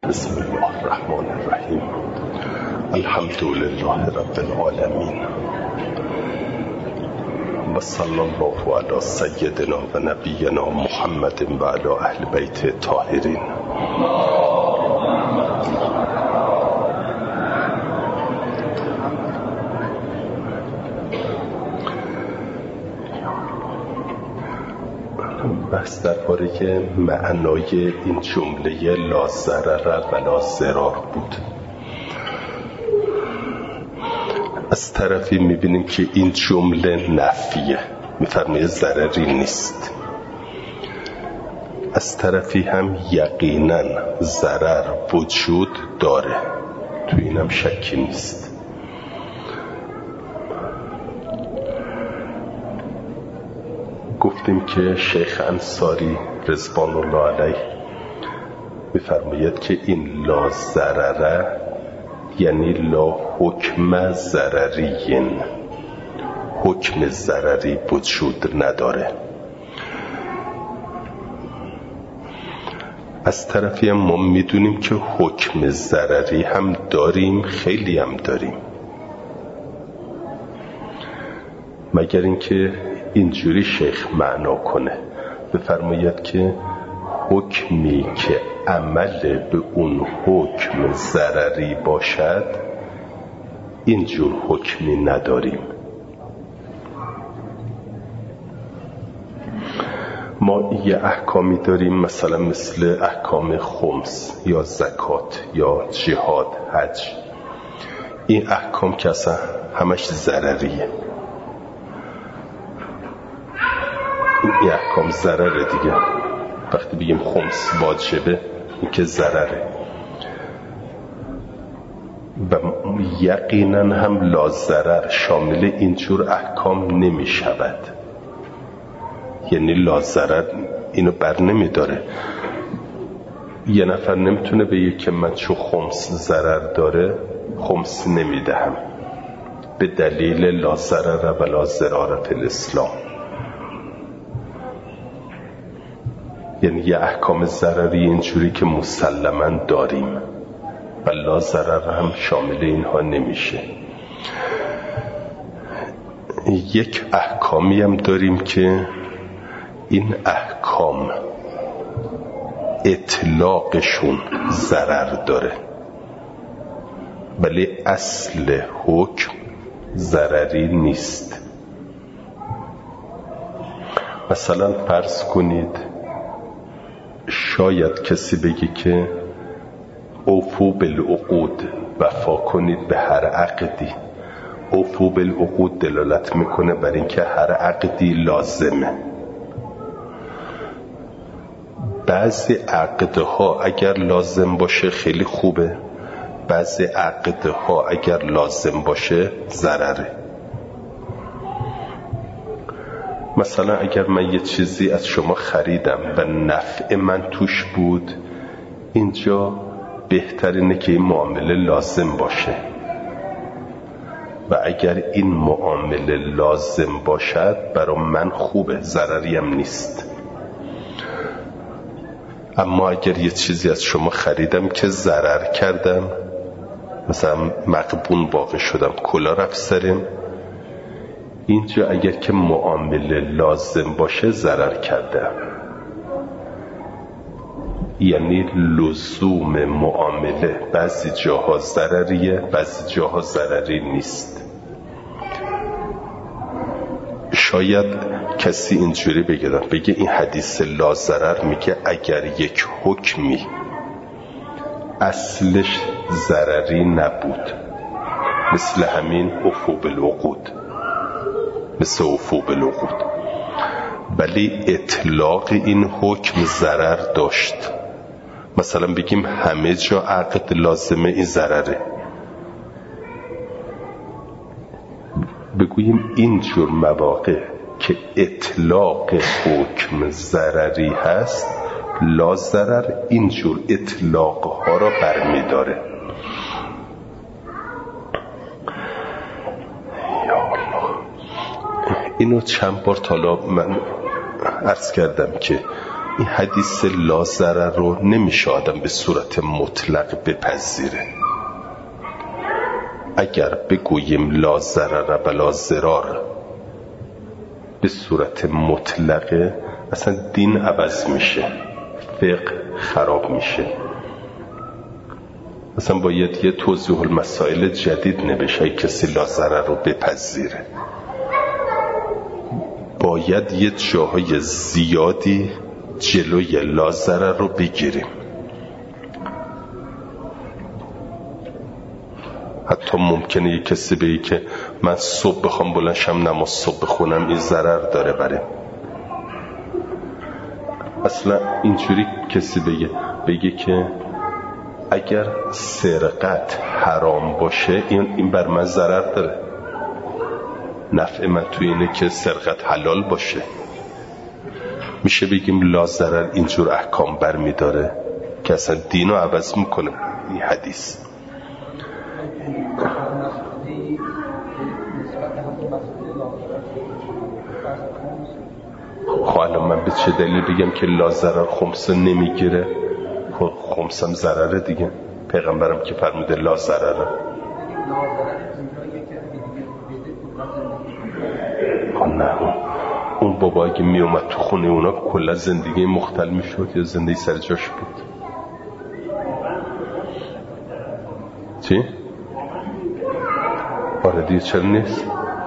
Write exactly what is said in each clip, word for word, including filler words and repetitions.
بسم الله الرحمن الرحیم. الحمد لله رب العالمین و صلی الله علی سیدنا و نبینا محمد و علی اهل بیت الطاهرین. بحث درباره معنای این جمله لا ضرر و لا ضرار بود. از طرفی میبینیم که این جمله نفیه، میفرمایه ضرری نیست. از طرفی هم یقینا ضرر وجود داره، تو اینم شکی نیست. گفتیم که شیخ انصاری رضوان الله علیه میفرماید که این لا ضرره یعنی لا حکم ضررین، حکم ضرری وجود نداره. از طرفی هم ما میدونیم که حکم ضرری هم داریم، خیلی هم داریم، مگر اینکه اینجوری شیخ معنا کنه، بفرماید که حکمی که عمل به اون حکم ضرری باشد اینجور حکمی نداریم. ما یه احکامی داریم، مثلا مثل احکام خمس یا زکات یا جهاد، حج. این احکام که اصلا همش ضرریه، این احکام ضرره دیگه. وقتی بگیم خمس واجبه این که ضرره. و یقینا هم لا ضرر شامل اینجور احکام نمی شود، یعنی لا ضرر اینو بر نمی داره. یه نفر نمیتونه بگه که من چون خمس ضرر داره خمس نمی دهم به دلیل لا ضرر و لا ضرار فی الاسلام. یعنی یه احکام ضرری اینجوری که مسلماً داریم و لا ضرر هم شامل اینها نمیشه. یک احکامی هم داریم که این احکام اطلاقشون ضرر داره ولی اصل حکم ضرری نیست. مثلا فرض کنید شاید کسی بگه که اوفو بالعقود، وفا کنید به هر عقدی. اوفو بالعقود دلالت میکنه بر اینکه هر عقدی لازمه. بعضی عقدها اگر لازم باشه خیلی خوبه، بعضی عقدها اگر لازم باشه ضرره. مثلا اگر من یه چیزی از شما خریدم و نفع من توش بود، اینجا بهترینه که این معامله لازم باشه و اگر این معامله لازم باشد برای من خوبه، ضرری هم نیست. اما اگر یه چیزی از شما خریدم که ضرر کردم، مثلا مغبون واقع شدم، کلا رفت سرم، اینجا اگر که معامله لازم باشه ضرر کردم. یعنی لزوم معامله بعضی جاها ضرریه، بعضی جاها ضرری نیست. شاید کسی اینجوری بگه بگه این حدیث لا ضرر میگه اگر یک حکمی اصلش ضرری نبود، مثل همین اوفو بالعقود، مثل اوفو بالعقود، ولی اطلاق این حکم ضرر داشت. مثلا بگیم همه جا عقد لازمه، این ضرره. بگوییم اینجور مواقع که اطلاق حکم ضرری هست، لا ضرر اینجور اطلاق ها را برمی داره. اینو چند بار تالا من عرض کردم که این حدیث لا ضرر رو نمیشه آدم به صورت مطلق بپذیره. اگر بگوییم لا ضرر و لا ضرار به صورت مطلقه، اصلا دین عوض میشه، فقه خراب میشه. اصلا باید یه توضیح المسائل جدید نبشه کسی لا ضرر رو بپذیره. باید یه جاهای زیادی جلوی لا ضرر رو بگیریم. حتی ممکنه یه کسی بگه که من صبح بخوام بلند شم نماز صبح بخونم این ضرر داره بریم. اصلا اینجوری کسی بگه بگه که اگر سرقت حرام باشه این این بر من ضرر داره، نفع من توی اینه که سرقت حلال باشه. میشه بگیم لا ضرر اینجور احکام برمی داره که اصلا دینو عوض میکنه این حدیث. خب الان من به چه دلیل بگم که لا ضرر خمسه نمیگیره؟ خمسم ضرره دیگه، پیغمبرم که فرموده لا ضرره. نه اون بابا اگه می اومد تو خونه اونا کلا زندگی مختل میشد یا زندگی سر جاش بود؟ چی؟ آره دیگه چرا نیست؟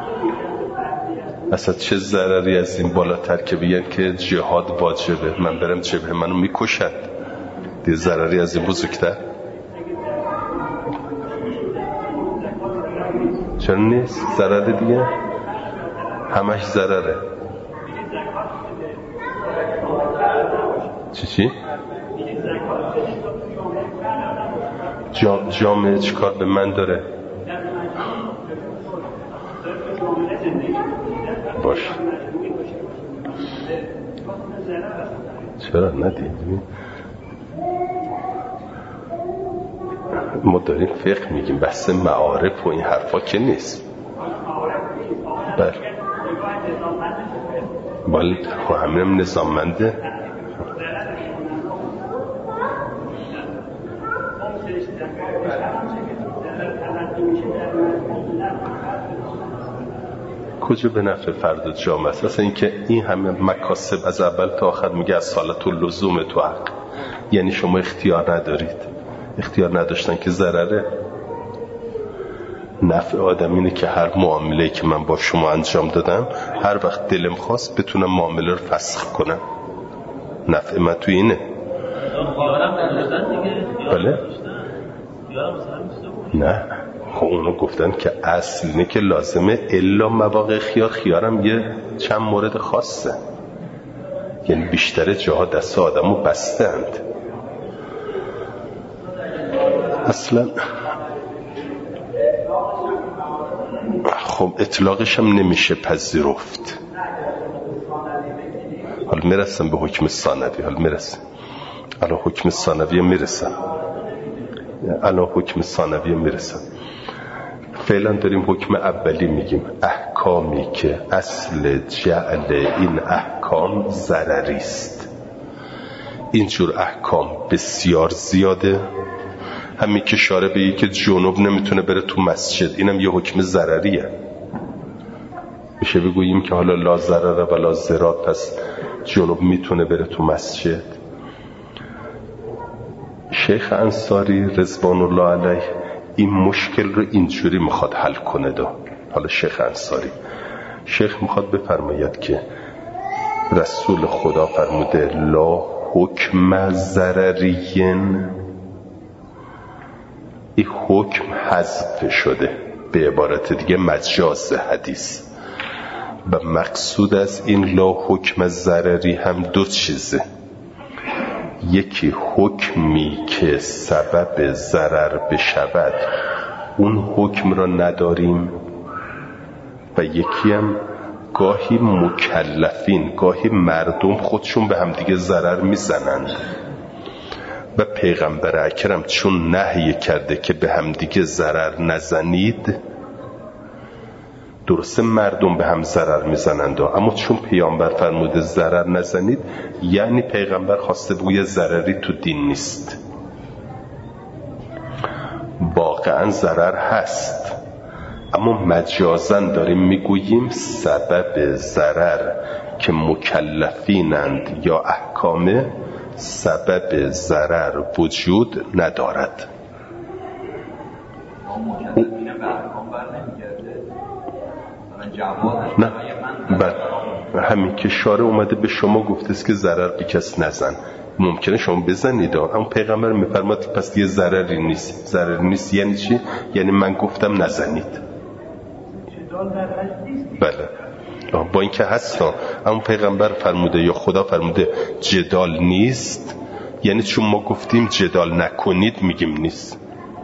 اصلا چه ضرری از این بالاتر که بگن که جهاد واجبه، من برم جبهه منو میکشد، دیگه ضرری از این بزرگتر؟ چرا نیست؟ ضرره دیگه، همش ضرره. چی چی؟ جام جامعه چی کار به من داره؟ باش چرا ندید؟ ما داریم فقه میگیم، بحث معارف و این حرفا که نیست. بله بله خب همینم نظاممنده. کجا به نفع فرد و جامعه است؟ اصلا این که این همه مکاسب از اول تا آخر میگه از سالت و لزوم تو حق، یعنی شما اختیار ندارید. اختیار نداشتن که ضرره. نفع آدم اینه که هر معامله که من با شما انجام دادم هر وقت دلم خواست بتونم معامله رو فسخ کنم. نفع من تو اینه. بله؟ نه خب اونا گفتن که اصل اینه که لازمه الا مواقع خیار، خیارم یه چند مورد خاصه، یعنی بیشتر جاها دست آدم رو بستند. اصلا خب اطلاقش هم نمیشه پذیرفت. حالا میرسم به حکم ثانوی، حالا میرسم الان حکم ثانوی میرسم الان حکم ثانوی میرسم فعلا داریم حکم اولی میگیم. احکامی که اصل جعل این احکام ضرری است. اینجور احکام بسیار زیاده. همین که شاره بگی که جنوب نمیتونه بره تو مسجد، اینم یه حکم ضرریه. میشه بگوییم که حالا لا ضرر و لا ضرار، پس جنوب میتونه بره تو مسجد. شیخ انصاری رضوان الله علیه این مشکل رو اینجوری میخواد حل کنه. دا حالا شیخ انصاری شیخ میخواد بفرماید که رسول خدا فرموده لا حکم ضررین، این حکم حذف شده، به عبارت دیگه مجاز حدیث. و مقصود از این لا حکم ضرری هم دو چیزه، یکی حکمی که سبب ضرر بشود اون حکم را نداریم، و یکی هم گاهی مکلفین، گاهی مردم خودشون به همدیگه ضرر میزنند و پیغمبر اکرم چون نهی کرده که به همدیگه ضرر نزنید، درسته مردم به هم ضرر میزنند، اما چون پیامبر فرموده ضرر نزنید، یعنی پیغمبر خواسته بگوید ضرری تو دین نیست. واقعا ضرر هست، اما مجازاً داریم میگوییم سبب ضرر که مکلفینند یا احکامه، سبب ضرر وجود ندارد. نه، بله، همین که شارع اومده به شما گفته است که ضرر به کس نزن. ممکنه شما بزنید، اما پیغمبر میفرماد پس دیگه ضرری نیست. ضرری نیست یعنی چی؟ یعنی من گفتم نزنید. بله، با این که هستا، اما پیغمبر فرموده یا خدا فرموده جدال نیست، یعنی چون ما گفتیم جدال نکنید میگیم نیست.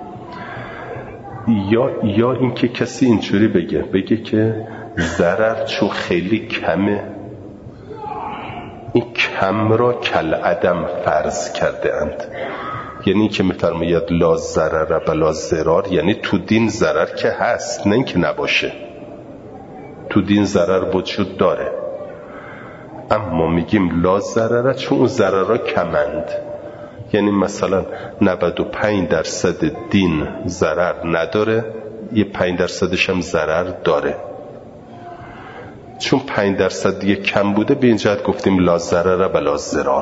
یا یا اینکه کسی اینجوری بگه بگه که ضرر چون خیلی کمه، این کم را کل عدم فرض کرده اند. یعنی که میفرماید لا ضرر بلا ضرار، یعنی تو دین ضرر که هست، نه اینکه نباشه. تو دین ضرر وجود داره، اما میگیم لا ضرر چون اون ضررها کمند. یعنی مثلا نود و پنج درصد دین ضرر نداره، یه پنج درصدش هم ضرر داره. چون پنج درصد دیگه کم بوده، به این جهت گفتیم لا ضرر بلا ضرار.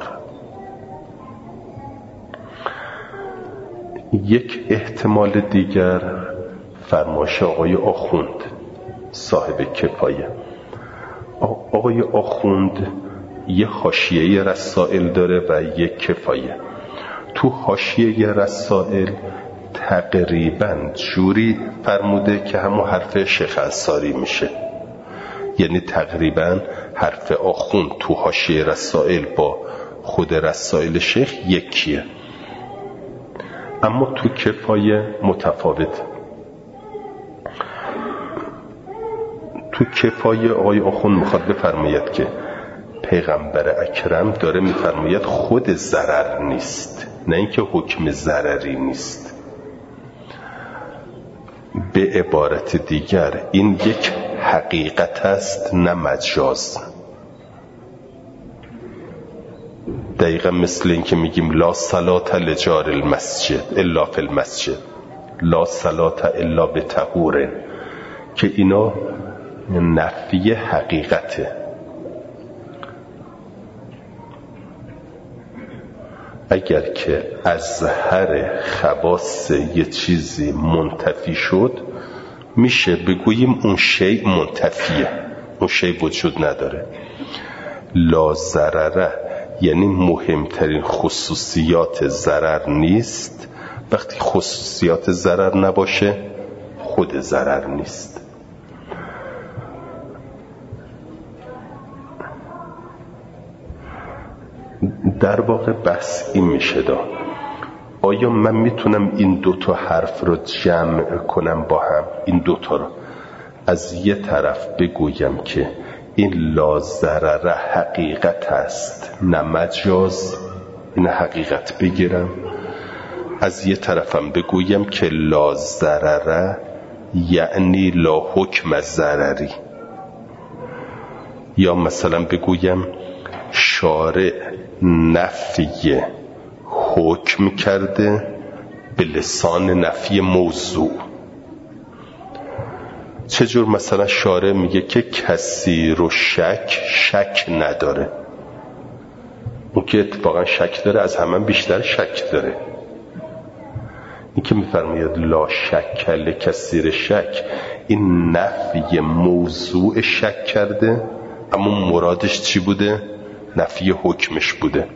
یک احتمال دیگر فرمایش آقای آخوند صاحب کفایه. آقای آخوند یه حاشیه رسائل داره و یک کفایه. تو حاشیه رسائل تقریبا جوری فرموده که همون حرف شیخ انصاری میشه، یعنی تقریبا حرف آخوند تو حاشیه رسائل با خود رسائل شیخ یکیه، اما تو کفایه متفاوت. تو کفایه آقای آخوند میخواد بفرماید که پیغمبر اکرم داره میفرماید خود ضرر نیست، نه اینکه حکم ضرری نیست. به عبارت دیگر این یک حقیقت است نه مجاز. دقیقا مثل این که میگیم لا صلات لجار المسجد الا فی المسجد، لا صلات الا بطهور، که اینا نفی حقیقته. اگر که از هر خواص یه چیزی منتفی شد، میشه بگوییم اون شیء منتفیه، اون شیء وجود نداره. لا ضرره یعنی مهمترین خصوصیات ضرر نیست. وقتی خصوصیات ضرر نباشه، خود ضرر نیست. در واقع بحث این میشه داد آیا من میتونم این دوتا حرف رو جمع کنم با هم؟ این دوتا رو از یه طرف بگویم که این لا ضرر حقیقت است نه مجاز، این حقیقت بگیرم. از یه طرفم بگویم که لا ضرر یعنی لا حکم ضرری. یا مثلا بگویم شارع نفی حکم کرده به لسان نفی موضوع. چجور؟ مثلا شارع میگه که کسی رو شک شک نداره. اون که اتفاقا شک داره از همه بیشتر شک داره. این که میفرماید لا شک لکثیر شک، این نفی موضوع شک کرده، اما مرادش چی بوده؟ نفی حکمش بوده.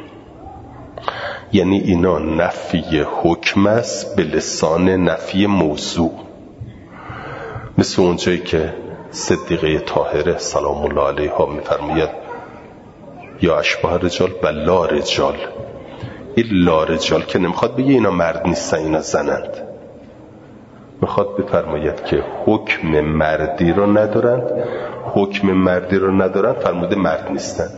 یعنی اینا نفی حکم است به لسان نفی موضوع. مثل اونجایی که صدیقه طاهره سلام الله علیها میفرماید یا اشباه رجال و لا رجال. این لا رجال که نمیخواد بگه اینا مرد نیستن، اینا زنند. میخواد بفرماید که حکم مردی رو ندارند. حکم مردی رو ندارند فرموده مرد نیستند.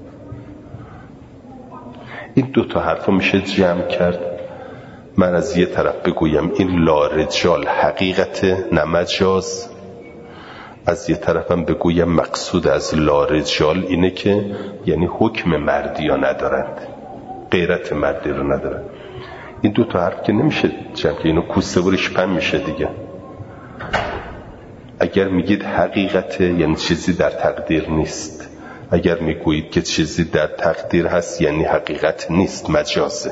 این دو تا حرفا میشه جمع کرد. من از یه طرف بگویم این لا رجال حقیقت نه مجاز، از یه طرفم بگویم مقصود از لا رجال اینه که یعنی حکم مردی ها ندارند، غیرت مردی رو ندارند. این دو تا حرف که نمیشه جمع که اینو کوسه بریش پن میشه دیگه. اگر میگید حقیقته یعنی چیزی در تقدیر نیست، اگر میگویید که چیزی در تقدیر هست یعنی حقیقت نیست، مجازه.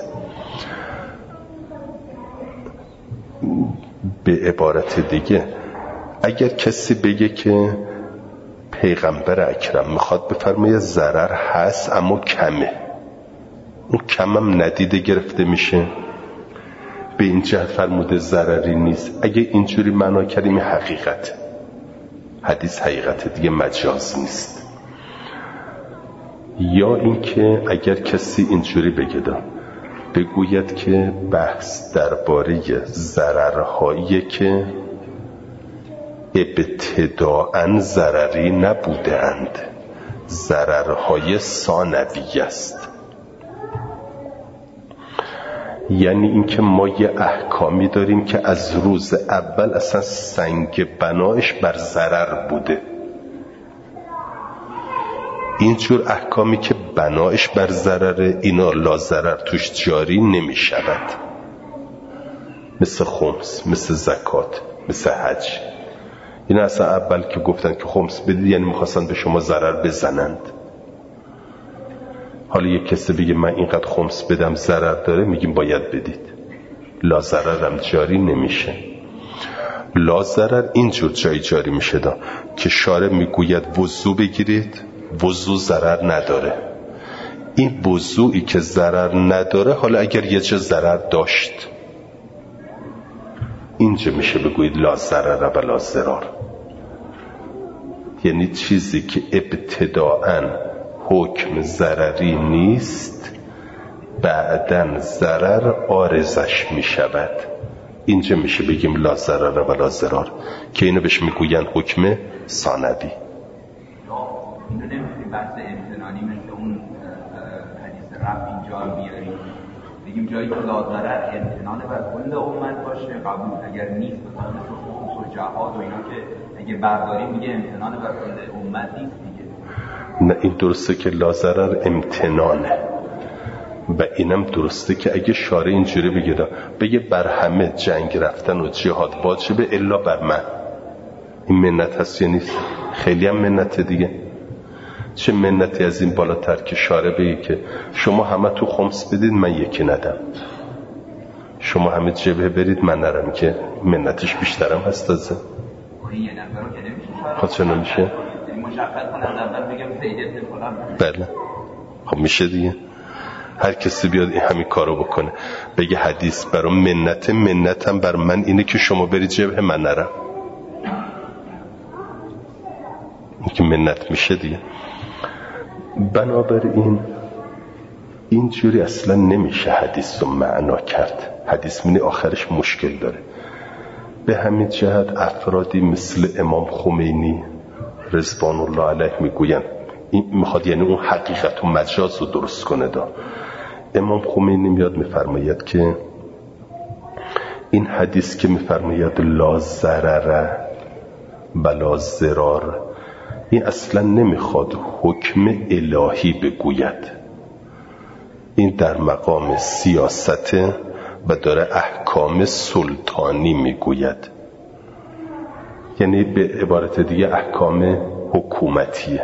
به عبارت دیگه اگر کسی بگه که پیغمبر اکرم میخواد بفرمایه ضرر هست اما کمه، اون کمم ندیده گرفته میشه، به این جهت فرموده ضرری نیست. اگه اینجوری معنا کردیم حقیقت، حدیث حقیقت دیگه مجاز نیست. یا اینکه اگر کسی اینجوری بگه بگوید که بحث درباره ضررهایی که ابتداءً ضرری نبوده اند، ضررهای ثانوی است. یعنی اینکه ما یه احکامی داریم که از روز اول اصلا سنگ بنایش بر ضرر بوده. اینجور احکامی که بنایش بر ضرره، اینا لا ضرر توش جاری نمی شود، مثل خمس، مثل زکات، مثل حج. اینا اصلا اول که گفتن که خمس بدید یعنی میخواستن به شما ضرر بزنند. حالا یک کسی بگه من اینقدر خمس بدم ضرر داره، میگیم باید بدید، لا ضررم جاری نمیشه. لا ضرر اینجور جایی جاری میشه دا که شارع میگوید وضو بگیرید، وضو ضرر نداره. این وضوعی که ضرر نداره، حالا اگر یه جا ضرر داشت، اینجا میشه بگوید لا ضرر و لا ضرار. یعنی چیزی که ابتداءً حکم ضرری نیست، بعداً ضرر عارضش میشود، اینجا میشه بگیم لا ضرر و لا ضرار، که اینو بهش میگوین حکم ثانوی. اینو نمیتونیم بحث امتنانی مثل اون حدیث رفع اینجا رو بیاریم، بگیم جایی که لا ضرر امتنان بر کل امت باشه قبول، اگر نیست مثلا مثل خمس و جهاد و اینا که اگه برداریم میگه امتنان بر کل امت نیست دیگه. نه، این درسته که لا ضرر امتنانه و اینم درسته که اگه شارع اینجوری بگه بگه بر همه جنگ رفتن و جهاد واجبه الا بر من، این منت هست یا نیست؟ خیلی هم منت دیگه. چه منتی از این بالاتر که شارع بگه که شما همه تو خمس بدید من یکی ندم، شما همه جبهه برید من نرم، که منتش بیشترم هست از این. خب چه نمیشه؟ بله خب میشه دیگه. هر کسی بیاد این همین کارو بکنه، بگه حدیث برای منت، منتم بر من اینه که شما برید جبهه من نرم، این که منت میشه دیگه. بنابراین اینجوری اصلا نمیشه حدیث رو معنا کرد. حدیث منی آخرش مشکل داره. به همین جهت افرادی مثل امام خمینی رضوان الله علیه میگوین این میخواد یعنی اون حقیقت و مجاز رو درست کنه دا. امام خمینی میاد میفرماید که این حدیث که میفرماید لا ضرر و لا ضرار، این اصلا نمیخواد حکم الهی بگوید، این در مقام سیاست و داره احکام سلطانی میگوید، یعنی به عبارت دیگه احکام حکومتیه.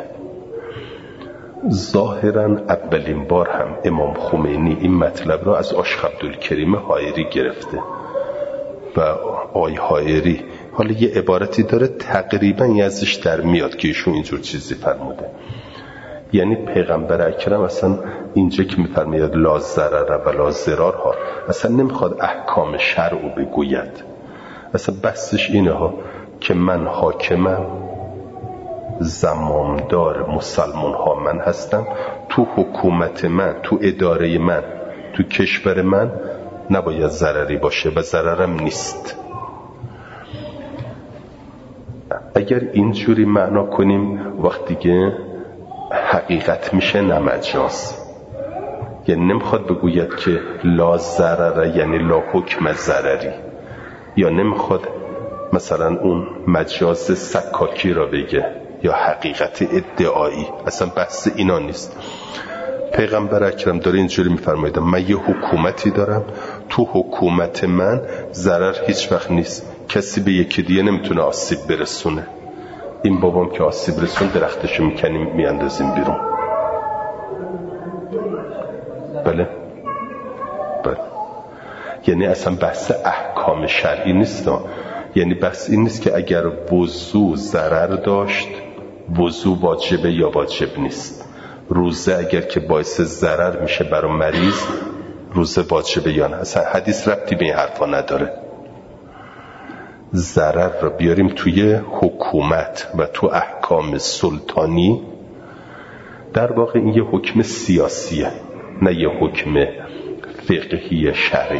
ظاهراً اولین بار هم امام خمینی این مطلب را از عاشق عبدالکریم حائری گرفته و آی حائری حالا یه عبارتی داره تقریباً ازش در میاد که ایشون اینجور چیزی فرموده. یعنی پیغمبر اکرم اصلا اینجا که میفرماید لا ضرر و لا ضرار ها اصلا نمیخواد احکام شرعو بگوید، اصلا بحثش اینه ها که من حاکمم، زمامدار مسلمان ها من هستم، تو حکومت من، تو اداره من، تو کشور من نباید ضرری باشه و ضررم نیست. اگر اینجوری معنا کنیم وقتی که حقیقت میشه نه مجاز، یعنی نمیخواد بگوید که لا ضرر یعنی لا حکم ضرری، یا نمیخواد مثلا اون مجاز سکاکی را بگه یا حقیقت ادعایی، اصلا بحث اینا نیست. پیغمبر اکرم داره اینجوری میفرمایید من یه حکومتی دارم، تو حکومت من ضرر هیچ وقت نیست، کسی به یکی دیگه نمیتونه آسیب برسونه. این بابام که آسیب رسون درختشو میکنیم میاندازیم بیرون. بله بله، یعنی اصلا بحث احکام شرعی نیست، یعنی بحث این نیست که اگر وضو ضرر داشت وضو واجبه یا واجب نیست، روزه اگر که باعث ضرر میشه برای مریض روزه واجبه یا نه، اصلا حدیث ربطی به این حرفا نداره. ضرر رو بیاریم توی حکومت و تو احکام سلطانی، در واقع این یه حکم سیاسیه نه یه حکم فقهی شرعی.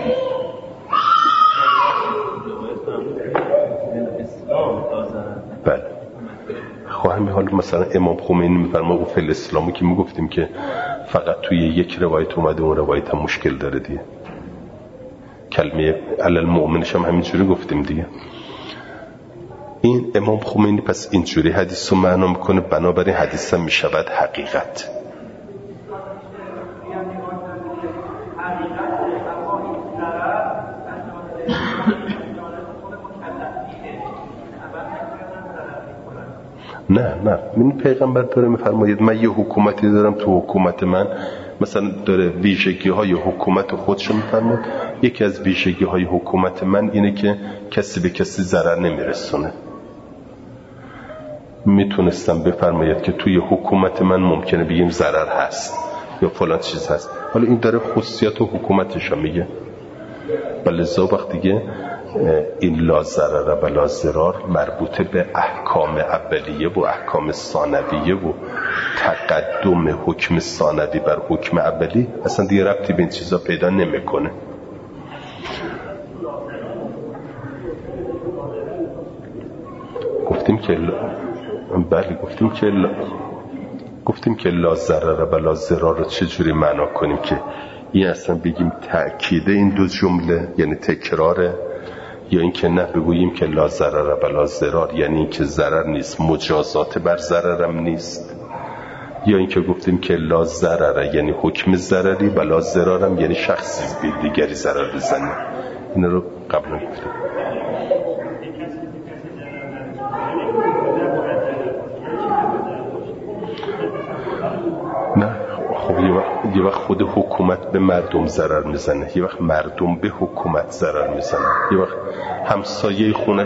بله خواهم حال مثلا امام خمینی میفرما او فل اسلامو که میگفتیم که فقط توی یک روایت اومده اون روایت هم مشکل داره دیگه، کلمه علل مؤمنش هم همینجوری گفتیم دیگه. این امام خمینی پس اینجوری حدیث رو معنا میکنه، بنابراین حدیث هم میشود حقیقت. نه نه، این پیغمبر داره میفرماید من یه حکومتی دارم، تو حکومت من مثلا داره ویژگی های حکومت خودشو میفرماید. یکی از ویژگی های حکومت من اینه که کسی به کسی ضرر نمیرسونه. میتونستم بفرماید که توی حکومت من ممکنه بگیم ضرر هست یا فلان چیز هست، حالا این داره خصوصیات حکومتشو میگه. بلذا وقت دیگه این لا ضرر و لا ضرار مربوطه به احکام اولیه و احکام ثانویه و تقدم حکم ثانوی بر حکم اولی اصلا دیگه ربطی به این چیزا پیدا نمیکنه. گفتیم که ل... بله گفتیم که ل... گفتیم که لا ضرر و لا ضرار رو چجوری معنا کنیم که این اصلا بگیم تأکیده این دو جمله یعنی تکراره، یا این که نه بگوییم که لا ضرر و لا ضرار یعنی این که ضرر نیست مجازات بر ضررم نیست، یا این که گفتیم که لا ضرر یعنی حکم ضرری و لا ضرارم یعنی شخصی به دیگری ضرر بزنه. این رو قبلا گفتیم. نه خب یه وقت, یه وقت خود حکومت به مردم ضرر میزنه، یه وقت مردم به حکومت ضرر میزنه، یه وقت همسایه خونه.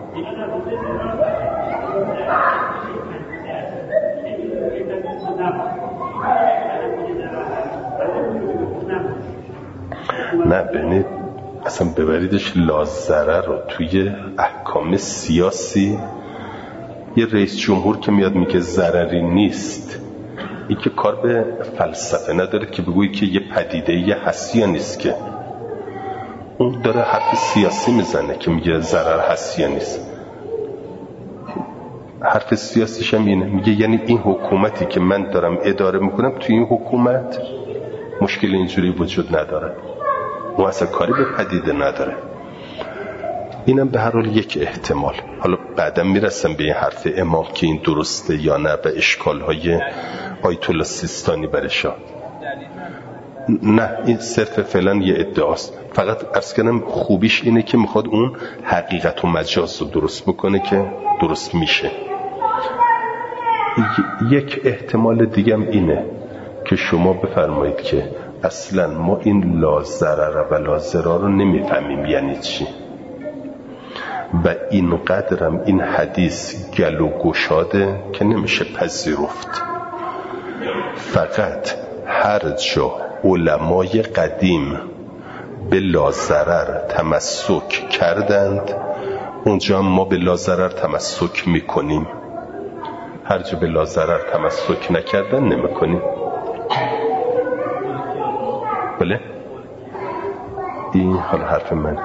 نه ببینید اصلا ببریدش لا ضرر رو توی احکام سیاسی، یه رئیس جمهور که میاد میگه ضرری نیست، این که کار به فلسفه نداره که بگویی که یه پدیده یه هست یا نیست، که اون داره حرف سیاسی میزنه که میگه ضرر هست یا نیست. حرف سیاسیش هم اینه، میگه یعنی این حکومتی که من دارم اداره میکنم توی این حکومت مشکل اینجوری وجود نداره، اون اصلا کاری به پدیده نداره. اینم به هر حال یک احتمال. حالا بعدم میرسم به این حرف امام که این درسته یا نه و اشکالهای آیت الله سیستانی برشا. نه این صرف فعلا یه ادعاست، فقط عرض کردم خوبیش اینه که میخواد اون حقیقت و مجاز رو درست بکنه که درست میشه. یک احتمال دیگه هم اینه که شما بفرمایید که اصلا ما این لا ضرر و لا ضرار رو نمیفهمیم یعنی چی، و اینقدرم این حدیث گلو گشاده که نمیشه پذیرفت. فقط هر جا علمای قدیم به لا ضرر تمسک کردند اونجا ما به لا ضرر تمسک میکنیم، هر جا به لا ضرر تمسک نکردن نمیکنیم. بله این حال حرف من،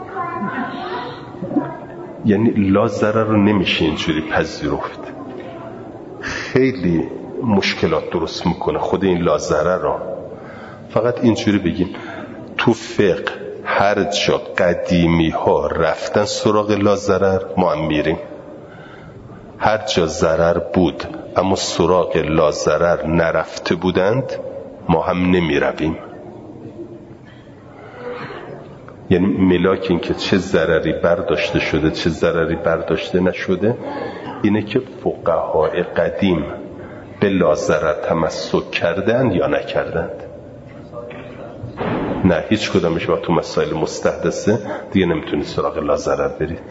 یعنی لا ضرر رو نمیشه اینجوری پذیرفت، خیلی مشکلات درست میکنه خود این لا ضرر رو. فقط اینجوری بگیم تو فقه هر جا قدیمی ها رفتن سراغ لا ضرر ما هم میریم، هر جا ضرر بود اما سراغ لا ضرر نرفته بودند ما هم نمیرویم. یعنی ملاک این که چه ضرری برداشته شده چه ضرری برداشته نشده اینه که فقهای قدیم به لا ضرر تمسک کردن یا نکردند. نه هیچ کدامش با تو مسائل مستحدثه دیگه نمیتونید سراغ لا ضرر برید،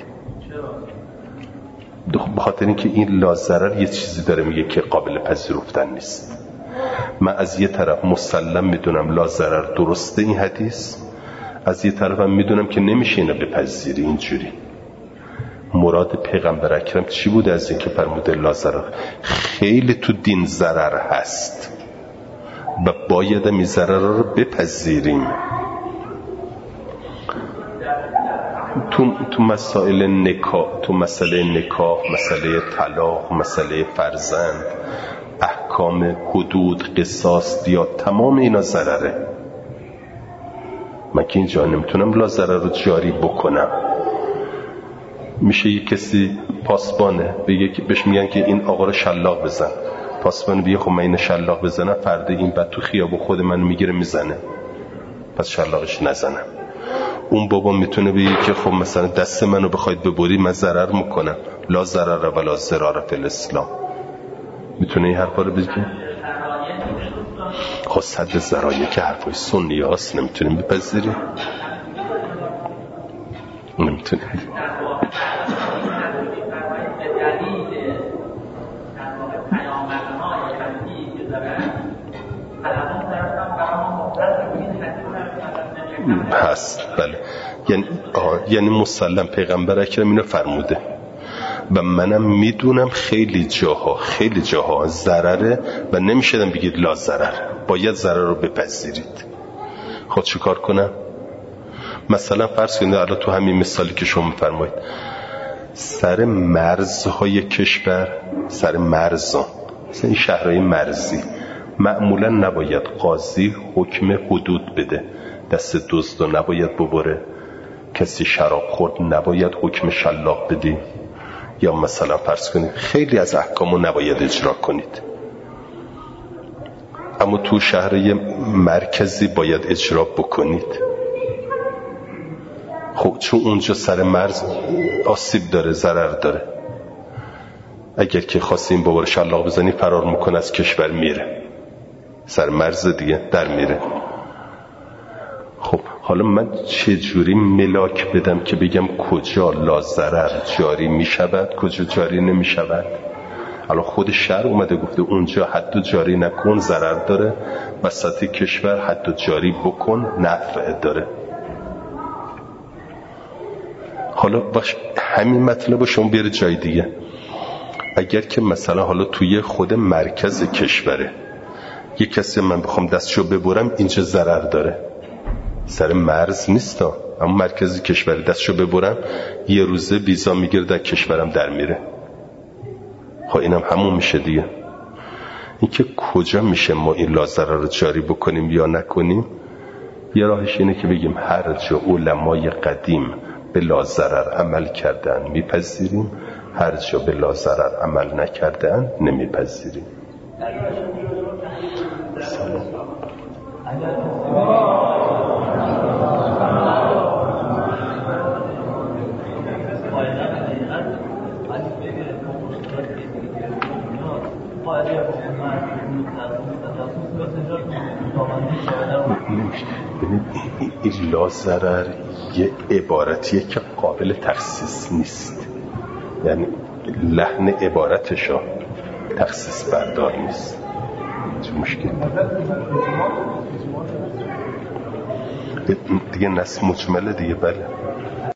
به خاطر اینکه این لا ضرر یه چیزی داره میگه که قابل پذیرفتن نیست. من از یه طرف مسلم میدونم لا ضرر درسته این حدیث، از یه طرف هم میدونم که نمیشه اینو بپذیری. اینجوری مراد پیغمبر اکرم چی بود از این که فرموده لا ضرر؟ خیلی تو دین ضرر هست و باید این ضرر رو بپذیریم. تو تو مسائل نکاح، تو مسئله نکاح، مسئله طلاق، مسئله فرزند، احکام حدود، قصاص، دیات، تمام اینا ضرره. من که اینجا نمیتونم لا ضرر رو جاری بکنم. میشه یک کسی پاسبانه بگه که بهش میگن که این آقا رو شلاق بزن، پاسبان بگه خب من این شلاق بزنم فردا این بعد تو خیابون خود منو میگیره میزنه پس شلاقش نزنم. اون بابا میتونه بگه که خب مثلا دست منو بخواید ببری من ضرر میکنم، لا ضرر ولا ضرار فی الاسلام. میتونه این حرفا رو بگه؟ خب صد ذرایع که حرفای سنی هاست نمیتونیم بپذیریم، نمیتونیم. هست بله. یعنی یعنی مسلم پیغمبر اکرم اینو فرموده و منم میدونم خیلی جاها خیلی جاها ضرره و نمیشدم بگید لا ضرر، باید ضرر رو بپذیرید. خود چی کار کنم؟ مثلا فرض کنید الان تو همین مثالی که شما فرمایید سر مرزهای کشور، سر مرزا، مثلا این شهرهای مرزی معمولا نباید قاضی حکم حدود بده، دست دزد رو نباید ببره، کسی شراب خورد نباید حکم شلاق بدی، یا مثلا فرض کنید خیلی از احکامو نباید اجرا کنید، اما تو شهر مرکزی باید اجرا بکنید. خب چون اونجا سر مرز آسیب داره، ضرر داره، اگر که خواستی این بابا رو شلاق بزنی فرار میکنه از کشور میره، سر مرز دیگه در میره. خب حالا من چه جوری ملاک بدم که بگم کجا لا ضرر جاری میشود کجا جاری نمیشود؟ الان خود شرع اومده گفته اونجا حد جاری نکن ضرر داره، وسط کشور حد جاری بکن نفع داره. حالا باش همین مطلب شما بیاره جای دیگه. اگر که مثلا حالا توی خود مرکز کشوره یه کسی من بخوام دستشو ببرم اینجا ضرر داره، سر مرز نیستا اما مرکز کشور دستشو ببرم یه روزه ویزا میگیره در کشورم در میره. خب اینم همون میشه دیگه. این که کجا میشه ما این لا ضرر رو جاری بکنیم یا نکنیم؟ یه راهش اینه که بگیم هر جا علمای قدیم به لا ضرر عمل کردن میپذیریم، هر جا به لا ضرر عمل نکردن نمیپذیریم. سلام. این لا ضرر یه عبارتیه که قابل تخصیص نیست، یعنی لحن عبارتشو تخصیص بردار نیست. چه مشکل دیگه نص مجمله دیگه. بله